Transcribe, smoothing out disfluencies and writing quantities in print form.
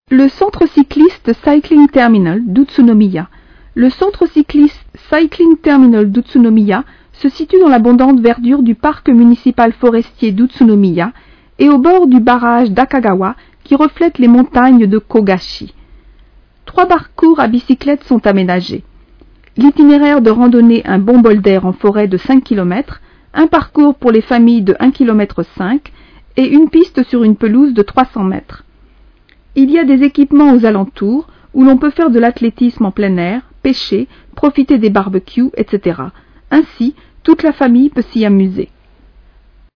Le centre cycliste Cycling Terminal d'Utsunomiya. Le centre cycliste Cycling Terminal d'Utsunomiya se situe dans l'abondante verdure du parc municipal forestier d'Utsunomiya et au bord du barrage d'Akagawa qui reflète les montagnes de Kogashi. 3 parcours à bicyclette sont aménagés. L'itinéraire de randonnée un bon bol d'air en forêt de 5 km, un parcours pour les familles de 1,5 km et une piste sur une pelouse de 300 mètres. Il y a des équipements aux alentours où l'on peut faire de l'athlétisme en plein air, pêcher, profiter des barbecues, etc. Ainsi, toute la famille peut s'y amuser.